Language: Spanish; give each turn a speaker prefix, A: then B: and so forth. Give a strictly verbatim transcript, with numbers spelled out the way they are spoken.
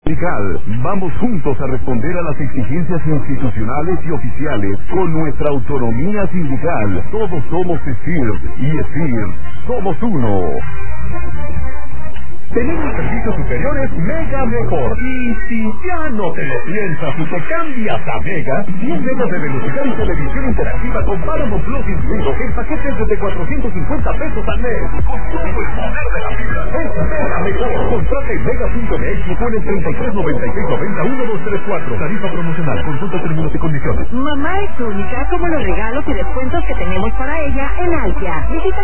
A: Sindical. Vamos juntos a responder a las exigencias institucionales y oficiales con nuestra autonomía sindical. Todos somos ESIR y ESIR somos uno. Tenemos servicios superiores Mega Mejor. Y si ya no te lo piensas y te cambias a Mega, cien megas de velocidad y televisión interactiva con Paramount Plus incluido en paquetes desde cuatrocientos cincuenta pesos al mes. Con todo el poder de la fibra. Es Mega Mejor. Contrata en mega punto m x o en el treinta y tres noventa y seis noventa uno dos tres cuatro. Tarifa promocional. Consulta términos y condiciones.
B: Mamá es única como los regalos y descuentos que tenemos para ella en Altia. Visita